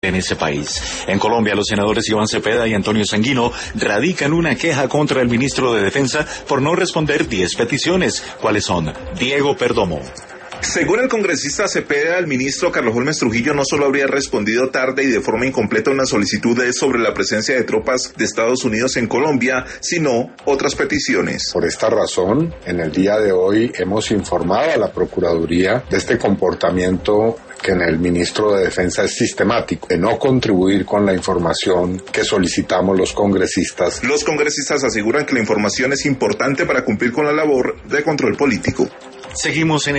en ese país. En Colombia, los senadores Iván Cepeda y Antonio Sanguino radican una queja contra el ministro de Defensa por no responder 10 peticiones. ¿Cuáles son? Diego Perdomo. Según el congresista Cepeda, el ministro Carlos Holmes Trujillo no solo habría respondido tarde y de forma incompleta una solicitud sobre la presencia de tropas de Estados Unidos en Colombia, sino otras peticiones. Por esta razón, en el día de hoy hemos informado a la Procuraduría de este comportamiento que en el ministro de Defensa es sistemático, de no contribuir con la información que solicitamos los congresistas. Los congresistas aseguran que la información es importante para cumplir con la labor de control político. Seguimos en